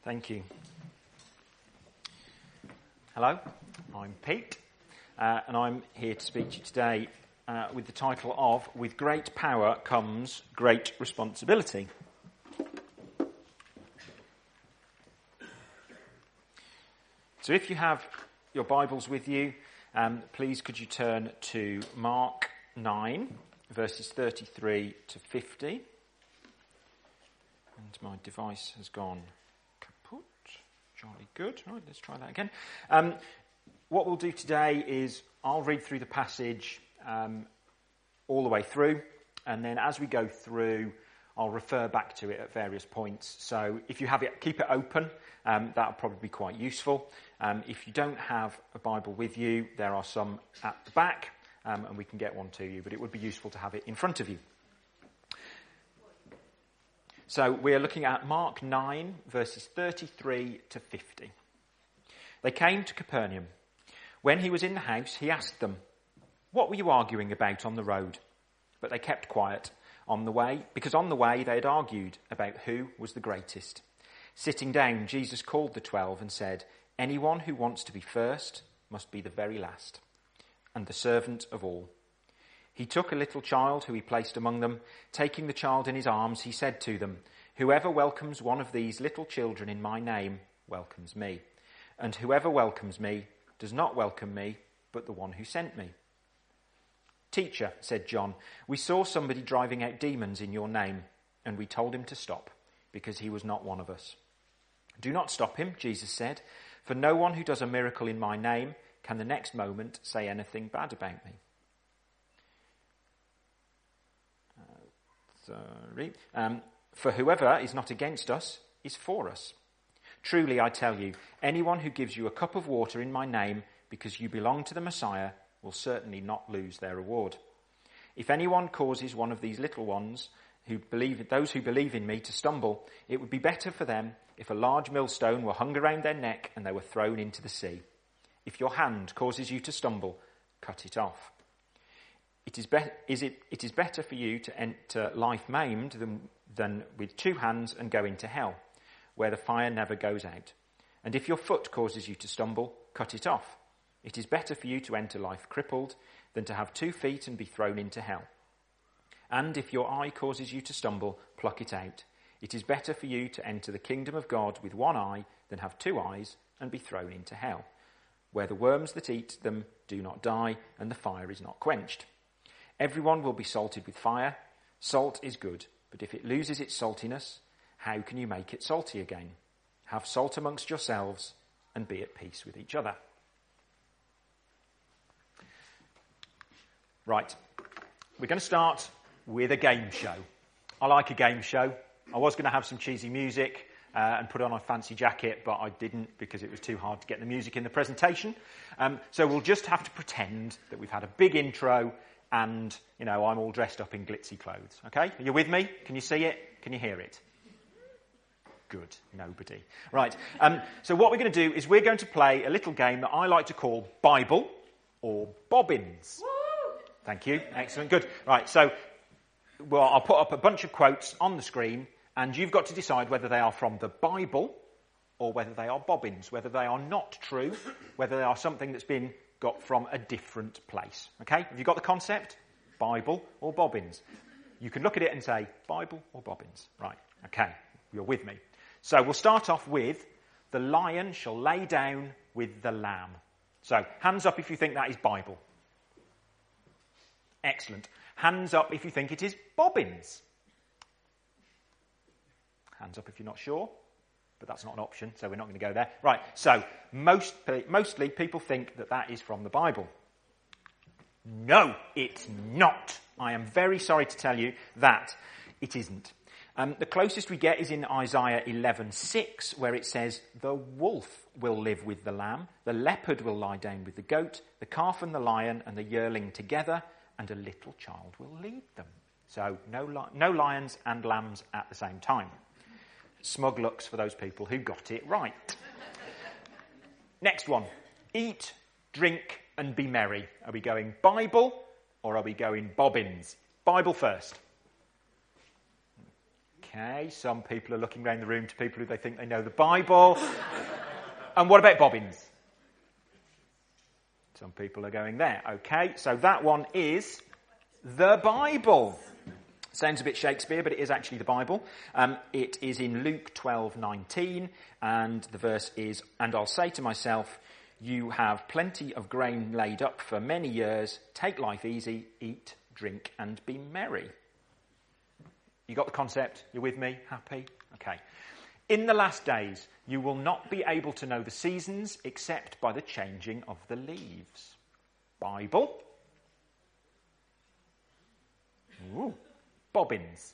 Thank you. Hello, I'm Pete, and I'm here to speak to you today with the title of With Great Power Comes Great Responsibility. So if you have your Bibles with you, please could you turn to Mark 9, verses 33 to 50. And my device has gone kaput. Jolly good. Right, let's try that again. What we'll do today is I'll read through the passage all the way through, and then as we go through, I'll refer back to it at various points. So if you have it, keep it open. That'll probably be quite useful. If you don't have a Bible with you, there are some at the back, and we can get one to you, but it would be useful to have it in front of you. So we're looking at Mark 9, verses 33 to 50. They came to Capernaum. When he was in the house, he asked them, "What were you arguing about on the road?" But they kept quiet on the way, because on the way they had argued about who was the greatest. Sitting down, Jesus called the 12 and said, "Anyone who wants to be first must be the very last, and the servant of all." He took a little child who he placed among them. Taking the child in his arms, he said to them, "Whoever welcomes one of these little children in my name welcomes me. And whoever welcomes me does not welcome me, but the one who sent me." "Teacher," said John, "we saw somebody driving out demons in your name, and we told him to stop, because he was not one of us." "Do not stop him," Jesus said, "for no one who does a miracle in my name can the next moment say anything bad about me." For whoever is not against us is for us. Truly, I tell you, anyone who gives you a cup of water in my name because you belong to the Messiah will certainly not lose their reward. If anyone causes one of these little ones, those who believe in me, to stumble, it would be better for them if a large millstone were hung around their neck and they were thrown into the sea. If your hand causes you to stumble, cut it off. It is better for you to enter life maimed than with two hands and go into hell, where the fire never goes out. And if your foot causes you to stumble, cut it off. It is better for you to enter life crippled than to have 2 feet and be thrown into hell. And if your eye causes you to stumble, pluck it out. It is better for you to enter the kingdom of God with one eye than have 2 eyes and be thrown into hell, where the worms that eat them do not die and the fire is not quenched. Everyone will be salted with fire. Salt is good, but if it loses its saltiness, how can you make it salty again? Have salt amongst yourselves and be at peace with each other. Right, we're going to start with a game show. I like a game show. I was going to have some cheesy music and put on a fancy jacket, but I didn't because it was too hard to get the music in the presentation. So we'll just have to pretend that we've had a big intro and, I'm all dressed up in glitzy clothes. Okay? Are you with me? Can you see it? Can you hear it? Good. Nobody. Right. So what we're going to do is we're going to play a little game that I like to call Bible or Bobbins. Woo! Thank you. Excellent. Good. Right. So I'll put up a bunch of quotes on the screen, and you've got to decide whether they are from the Bible or whether they are bobbins, whether they are not true, whether they are something that's been got from a different place. Okay? Have you got the concept? Bible or bobbins? You can look at it and say, Bible or bobbins. Right. Okay. You're with me. So we'll start off with, the lion shall lay down with the lamb. So hands up if you think that is Bible. Excellent. Hands up if you think it is bobbins. Hands up if you're not sure. But that's not an option, so we're not going to go there. Right, so mostly people think that is from the Bible. No, it's not. I am very sorry to tell you that it isn't. The closest we get is in Isaiah 11:6, where it says, "The wolf will live with the lamb, the leopard will lie down with the goat, the calf and the lion and the yearling together, and a little child will lead them." So no lions and lambs at the same time. Smug looks for those people who got it right. Next one. Eat, drink, and be merry. Are we going Bible or are we going bobbins? Bible first. Okay, some people are looking around the room to people who they think they know the Bible. And what about bobbins? Some people are going there. Okay, so that one is the Bible. Sounds a bit Shakespeare, but it is actually the Bible. It is in Luke 12:19, and the verse is, "And I'll say to myself, you have plenty of grain laid up for many years. Take life easy, eat, drink, and be merry." You got the concept? You're with me? Happy? Okay. "In the last days, you will not be able to know the seasons except by the changing of the leaves." Bible. Ooh. Bobbins.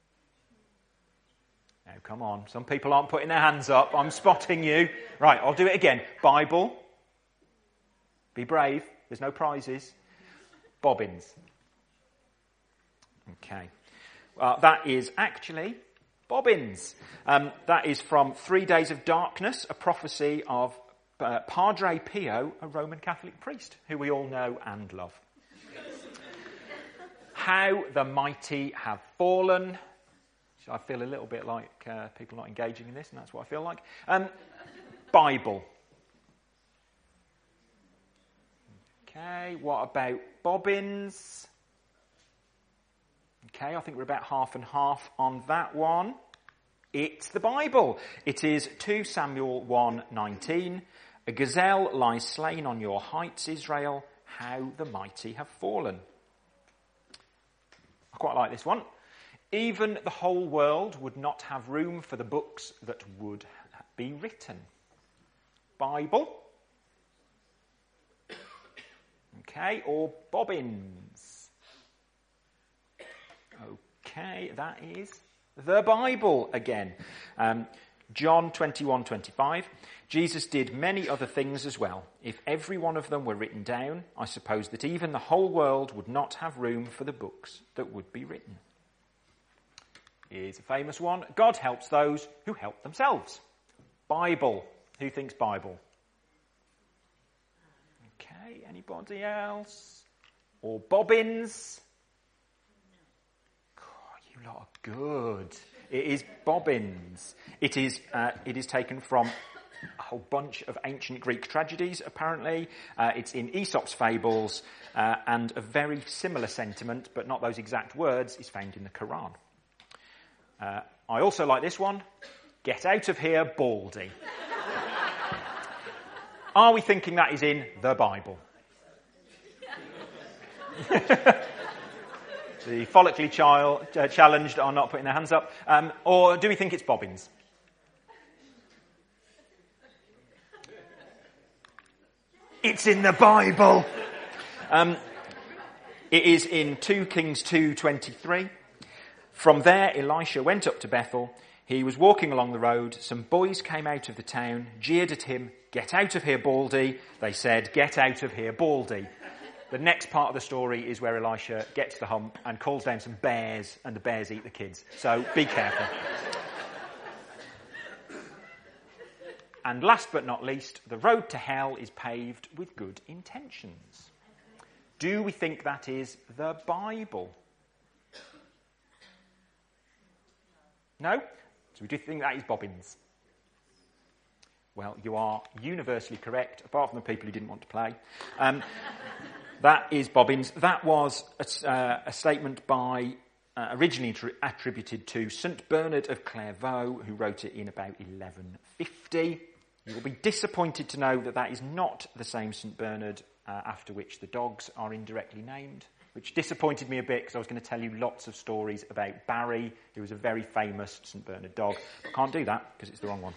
Now, come on. Some people aren't putting their hands up. I'm spotting you. Right, I'll do it again. Bible. Be brave. There's no prizes. Bobbins. Okay. That is actually bobbins. That is from 3 Days of Darkness, a prophecy of Padre Pio, a Roman Catholic priest, who we all know and love. How the mighty have fallen. I feel a little bit like people not engaging in this, and that's what I feel like. Bible. Okay, what about bobbins? Okay, I think we're about half and half on that one. It's the Bible. It is 2 Samuel 1:19. "A gazelle lies slain on your heights, Israel. How the mighty have fallen." I quite like this one. "Even the whole world would not have room for the books that would be written." Bible. Okay, or bobbins. Okay, that is the Bible again. John 21:25. "Jesus did many other things as well. If every one of them were written down, I suppose that even the whole world would not have room for the books that would be written." Here's a famous one. "God helps those who help themselves." Bible. Who thinks Bible? Okay, anybody else? Or bobbins? Oh, you lot are good. It is bobbins. It is taken from a whole bunch of ancient Greek tragedies, apparently. It's in Aesop's fables, and a very similar sentiment, but not those exact words, is found in the Quran. I also like this one. "Get out of here, Baldy." Are we thinking that is in the Bible? The follically challenged are not putting their hands up. Or do we think it's bobbins? It's in the Bible. It is in 2 Kings 2:23. "From there, Elisha went up to Bethel. He was walking along the road. Some boys came out of the town, jeered at him. 'Get out of here, Baldy.' They said, 'Get out of here, Baldy.'" The next part of the story is where Elisha gets the hump and calls down some bears, and the bears eat the kids. So be careful. And last but not least, "The road to hell is paved with good intentions." Do we think that is the Bible? No? So we do think that is bobbins. Well, you are universally correct, apart from the people who didn't want to play. That is bobbins. That was a statement by, originally attributed to St. Bernard of Clairvaux, who wrote it in about 1150. You will be disappointed to know that that is not the same St. Bernard after which the dogs are indirectly named, which disappointed me a bit because I was going to tell you lots of stories about Barry, who was a very famous St. Bernard dog. I can't do that because it's the wrong one.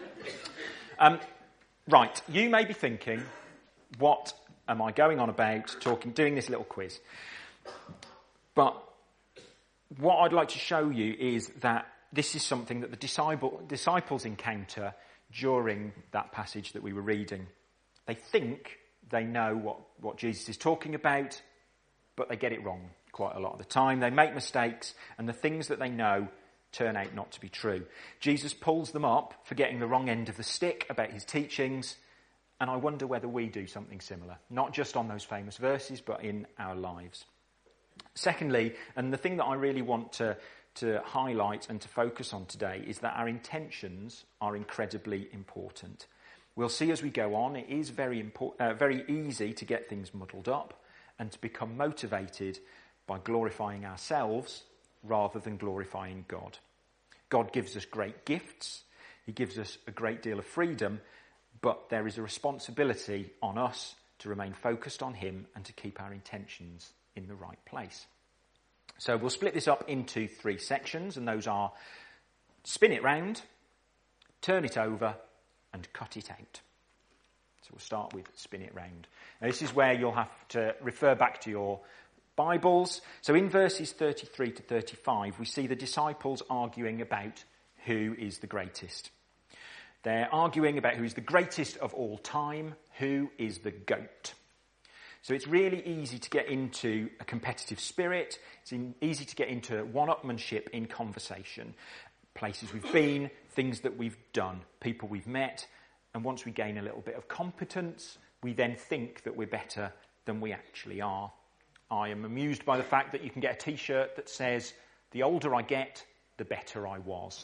Right, you may be thinking, what am I going on about doing this little quiz? But what I'd like to show you is that this is something that the disciples encounter during that passage that we were reading. They think they know what Jesus is talking about, but they get it wrong quite a lot of the time. They make mistakes, and the things that they know turn out not to be true. Jesus pulls them up for getting the wrong end of the stick about his teachings, and I wonder whether we do something similar, not just on those famous verses, but in our lives. Secondly, and the thing that I really want to to highlight and to focus on today is that our intentions are incredibly important. We'll see as we go on, it is very easy to get things muddled up and to become motivated by glorifying ourselves rather than glorifying God. God gives us great gifts. He gives us a great deal of freedom, but there is a responsibility on us to remain focused on him and to keep our intentions in the right place. So we'll split this up into 3 sections, and those are spin it round, turn it over, and cut it out. So we'll start with spin it round. Now this is where you'll have to refer back to your Bibles. So in verses 33 to 35, we see the disciples arguing about who is the greatest. They're arguing about who is the greatest of all time, who is the GOAT. So it's really easy to get into a competitive spirit. It's easy to get into one-upmanship in conversation. Places we've been, things that we've done, people we've met. And once we gain a little bit of competence, we then think that we're better than we actually are. I am amused by the fact that you can get a T-shirt that says, "The older I get, the better I was."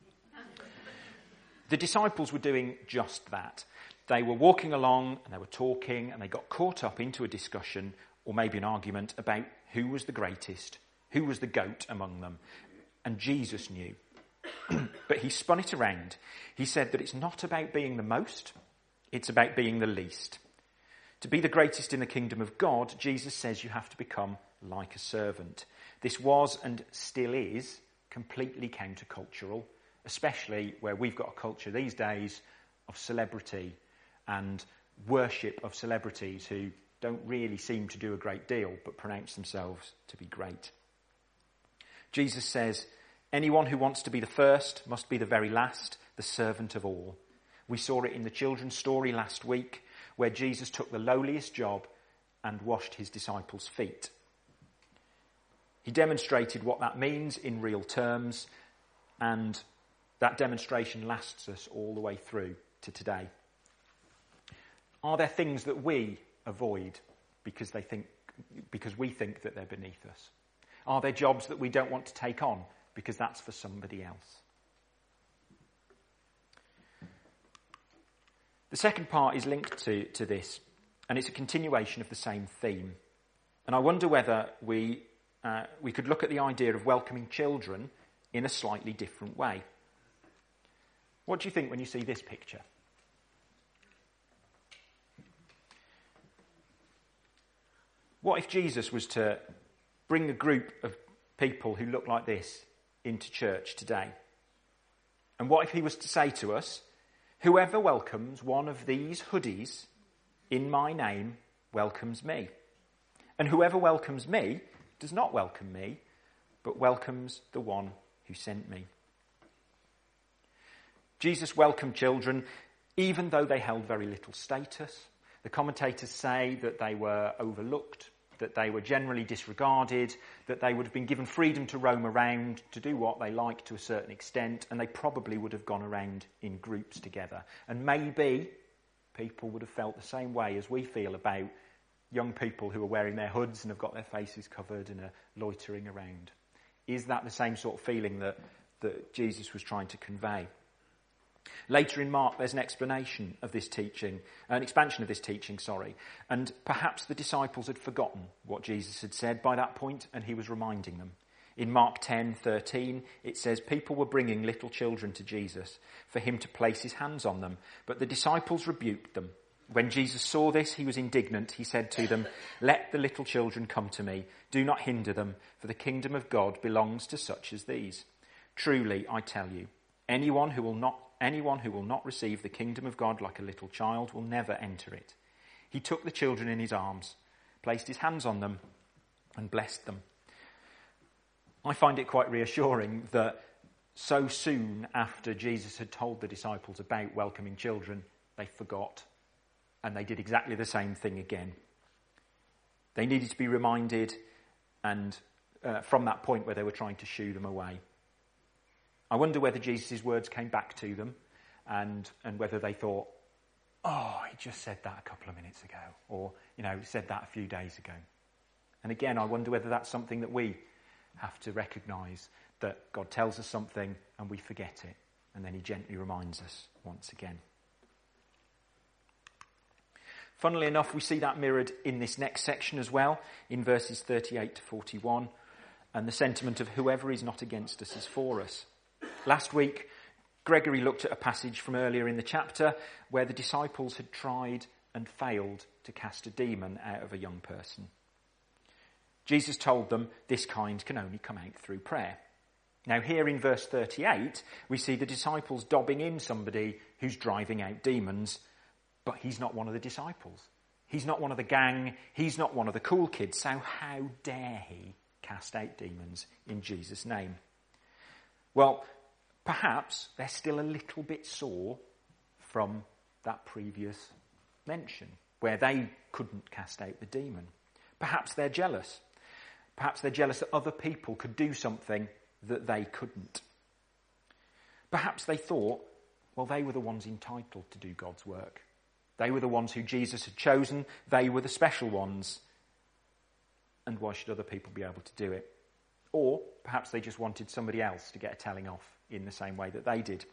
The disciples were doing just that. They were walking along and they were talking and they got caught up into a discussion or maybe an argument about who was the greatest, who was the GOAT among them. And Jesus knew. But he spun it around. He said that it's not about being the most, it's about being the least. To be the greatest in the kingdom of God, Jesus says you have to become like a servant. This was and still is completely countercultural, especially where we've got a culture these days of celebrity and worship of celebrities who don't really seem to do a great deal but pronounce themselves to be great. Jesus says, anyone who wants to be the first must be the very last, the servant of all. We saw it in the children's story last week where Jesus took the lowliest job and washed his disciples' feet. He demonstrated what that means in real terms, and that demonstration lasts us all the way through to today. Are there things that we avoid because we think that they're beneath us? Are there jobs that we don't want to take on because that's for somebody else? The second part is linked to this, and it's a continuation of the same theme. And I wonder whether we could look at the idea of welcoming children in a slightly different way. What do you think when you see this picture? What if Jesus was to bring a group of people who look like this into church today? And what if he was to say to us, whoever welcomes one of these hoodies in my name welcomes me. And whoever welcomes me does not welcome me, but welcomes the one who sent me. Jesus welcomed children even though they held very little status. The commentators say that they were overlooked, that they were generally disregarded, that they would have been given freedom to roam around, to do what they liked to a certain extent, and they probably would have gone around in groups together. And maybe people would have felt the same way as we feel about young people who are wearing their hoods and have got their faces covered and are loitering around. Is that the same sort of feeling that Jesus was trying to convey? Later in Mark, there's an expansion of this teaching, and perhaps the disciples had forgotten what Jesus had said by that point, and he was reminding them. In Mark 10:13, it says, people were bringing little children to Jesus for him to place his hands on them, but the disciples rebuked them. When Jesus saw this, he was indignant. He said to them, let the little children come to me. Do not hinder them, for the kingdom of God belongs to such as these. Truly, I tell you, anyone who will not receive the kingdom of God like a little child will never enter it. He took the children in his arms, placed his hands on them, and blessed them. I find it quite reassuring that so soon after Jesus had told the disciples about welcoming children, they forgot, and they did exactly the same thing again. They needed to be reminded, and from that point where they were trying to shoo them away. I wonder whether Jesus' words came back to them and whether they thought, oh, he just said that a couple of minutes ago, or, he said that a few days ago. And again, I wonder whether that's something that we have to recognise, that God tells us something and we forget it, and then he gently reminds us once again. Funnily enough, we see that mirrored in this next section as well, in verses 38 to 41, and the sentiment of whoever is not against us is for us. Last week, Gregory looked at a passage from earlier in the chapter where the disciples had tried and failed to cast a demon out of a young person. Jesus told them this kind can only come out through prayer. Now here in verse 38, we see the disciples dobbing in somebody who's driving out demons, but he's not one of the disciples. He's not one of the gang. He's not one of the cool kids. So how dare he cast out demons in Jesus' name? Well, perhaps they're still a little bit sore from that previous mention where they couldn't cast out the demon. Perhaps they're jealous. Perhaps they're jealous that other people could do something that they couldn't. Perhaps they thought, well, they were the ones entitled to do God's work. They were the ones who Jesus had chosen. They were the special ones. And why should other people be able to do it? Or perhaps they just wanted somebody else to get a telling off in the same way that they did.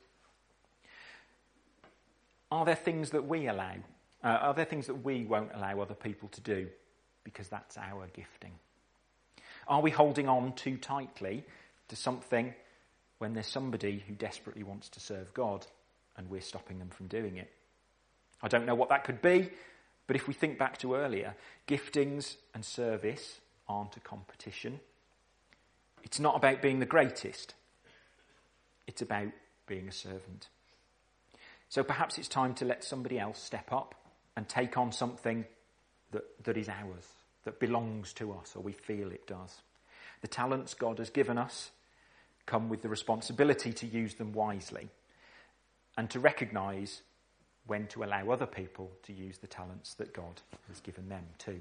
Are there things that we allow? Are there things that we won't allow other people to do because that's our gifting? Are we holding on too tightly to something when there's somebody who desperately wants to serve God and we're stopping them from doing it? I don't know what that could be, but if we think back to earlier, giftings and service aren't a competition. It's not about being the greatest. It's about being a servant. So perhaps it's time to let somebody else step up and take on something that is ours, that belongs to us, or we feel it does. The talents God has given us come with the responsibility to use them wisely and to recognise when to allow other people to use the talents that God has given them too.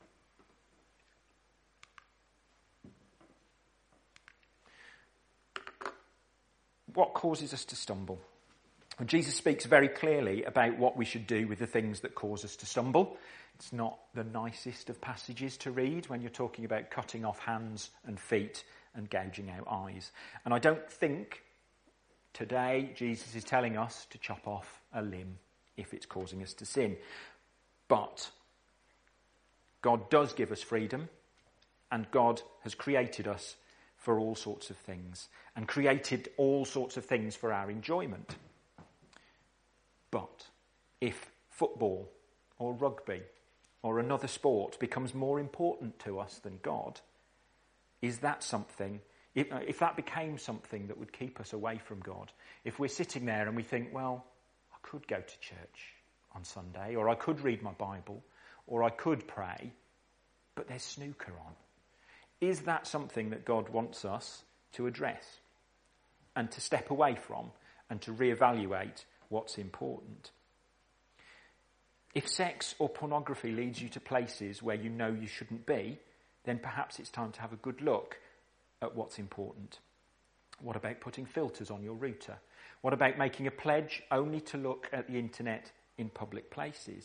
What causes us to stumble? Well, Jesus speaks very clearly about what we should do with the things that cause us to stumble. It's not the nicest of passages to read when you're talking about cutting off hands and feet and gouging out eyes. And I don't think today Jesus is telling us to chop off a limb if it's causing us to sin. But God does give us freedom, and God has created us for all sorts of things and created all sorts of things for our enjoyment. But if football or rugby or another sport becomes more important to us than God, is that something, if that became something that would keep us away from God, if we're sitting there and we think, well, I could go to church on Sunday, or I could read my Bible, or I could pray, but there's snooker on. Is that something that God wants us to address and to step away from and to reevaluate what's important? If sex or pornography leads you to places where you know you shouldn't be, then perhaps it's time to have a good look at what's important. What about putting filters on your router? What about making a pledge only to look at the internet in public places?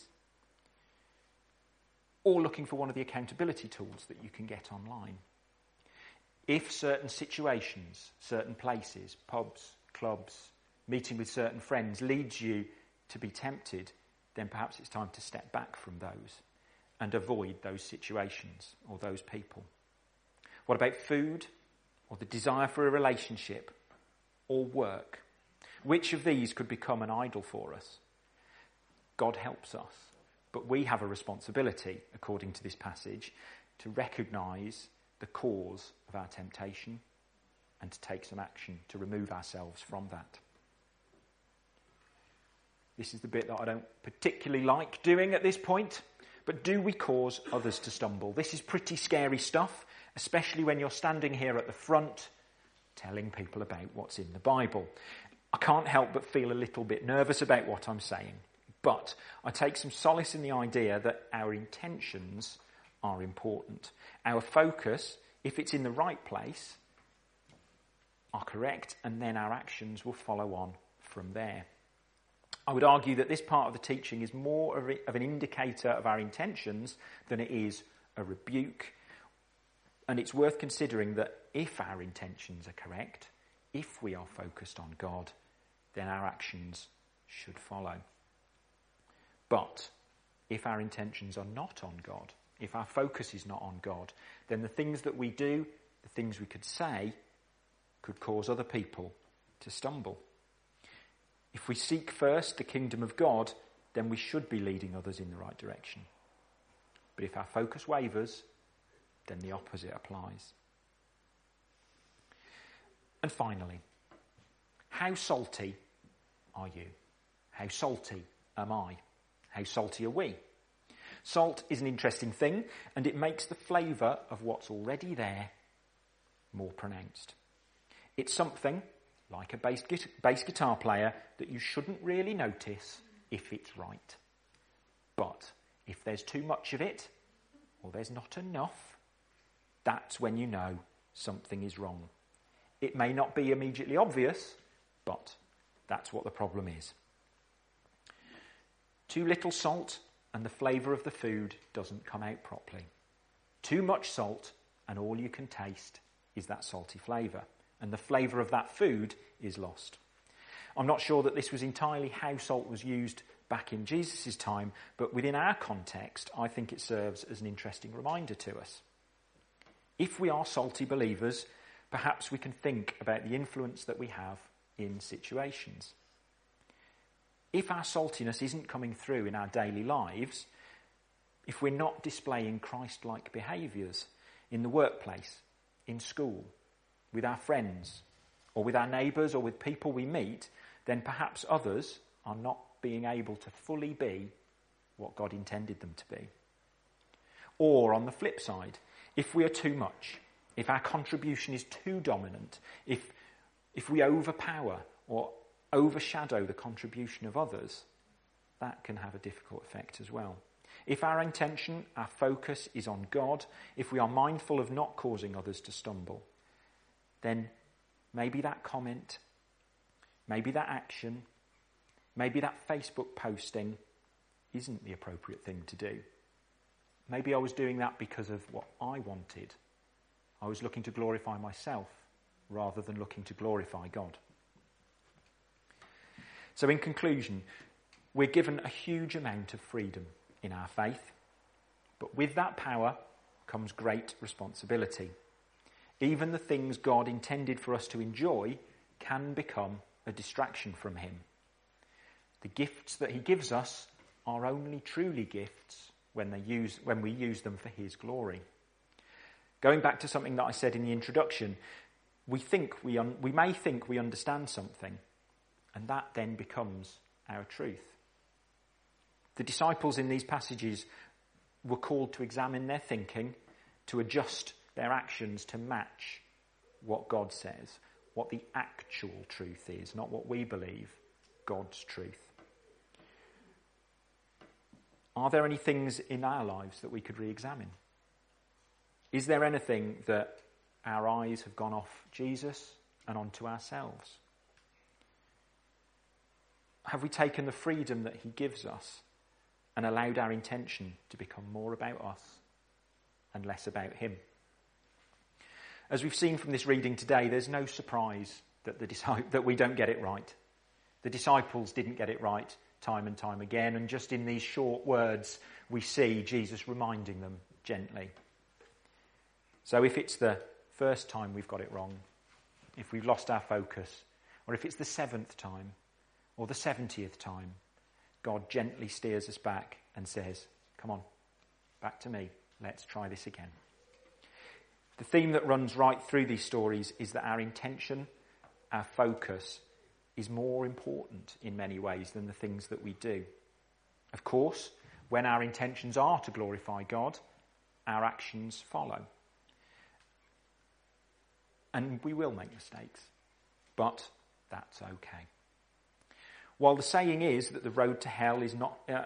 Or looking for one of the accountability tools that you can get online. If certain situations, certain places, pubs, clubs, meeting with certain friends leads you to be tempted, then perhaps it's time to step back from those and avoid those situations or those people. What about food or the desire for a relationship or work? Which of these could become an idol for us? God helps us, but we have a responsibility, according to this passage, to recognise the cause of our temptation and to take some action to remove ourselves from that. This is the bit that I don't particularly like doing at this point, but do we cause others to stumble? This is pretty scary stuff, especially when you're standing here at the front telling people about what's in the Bible. I can't help but feel a little bit nervous about what I'm saying, but I take some solace in the idea that our intentions are important. Our focus, if it's in the right place, are correct, and then our actions will follow on from there. I would argue that this part of the teaching is more of an indicator of our intentions than it is a rebuke And it's worth considering that if our intentions are correct, if we are focused on God, then our actions should follow. But if our intentions are not on God, if our focus is not on God, then the things that we do, the things we could say, could cause other people to stumble. If we seek first the kingdom of God, then we should be leading others in the right direction. But if our focus wavers, then the opposite applies. And finally, how salty are you? How salty am I? How salty are we? Salt is an interesting thing, and it makes the flavour of what's already there more pronounced. It's something, like a bass guitar player, that you shouldn't really notice if it's right. But if there's too much of it, or there's not enough, that's when you know something is wrong. It may not be immediately obvious, but that's what the problem is. Too little salt and the flavour of the food doesn't come out properly. Too much salt and all you can taste is that salty flavour, and the flavour of that food is lost. I'm not sure that this was entirely how salt was used back in Jesus' time, but within our context, I think it serves as an interesting reminder to us. If we are salty believers, perhaps we can think about the influence that we have in situations. If our saltiness isn't coming through in our daily lives, if we're not displaying Christ-like behaviours in the workplace, in school, with our friends, or with our neighbours, or with people we meet, then perhaps others are not being able to fully be what God intended them to be. Or on the flip side, if we are too much, if our contribution is too dominant, if we overpower or overshadow the contribution of others, that can have a difficult effect as well. If our intention, our focus is on God, if we are mindful of not causing others to stumble, then maybe that comment, maybe that action, maybe that Facebook posting isn't the appropriate thing to do. Maybe I was doing that because of what I wanted. I was looking to glorify myself rather than looking to glorify God. So in conclusion, we're given a huge amount of freedom in our faith, but with that power comes great responsibility. Even the things God intended for us to enjoy can become a distraction from him. The gifts that he gives us are only truly gifts when we use them for his glory. Going back to something that I said in the introduction, we may think we understand something, and that then becomes our truth. The disciples in these passages were called to examine their thinking, to adjust their actions to match what God says, what the actual truth is, not what we believe, God's truth. Are there any things in our lives that we could re-examine? Is there anything that our eyes have gone off Jesus and onto ourselves? Have we taken the freedom that he gives us and allowed our intention to become more about us and less about him? As we've seen from this reading today, there's no surprise that we don't get it right. The disciples didn't get it right time and time again, and just in these short words we see Jesus reminding them gently. So if it's the first time we've got it wrong, if we've lost our focus, or if it's the 7th time or the 70th time, God gently steers us back and says, come on, back to me, let's try this again. The theme that runs right through these stories is that our intention, our focus, is more important in many ways than the things that we do. Of course, when our intentions are to glorify God, our actions follow. And we will make mistakes, but that's okay. While the saying is that the road to hell is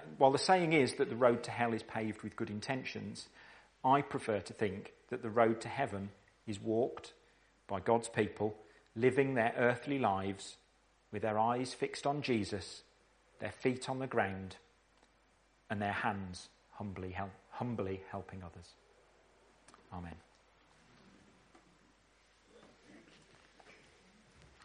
paved with good intentions, I prefer to think that the road to heaven is walked by God's people living their earthly lives with their eyes fixed on Jesus, their feet on the ground, and their hands humbly helping others. Amen.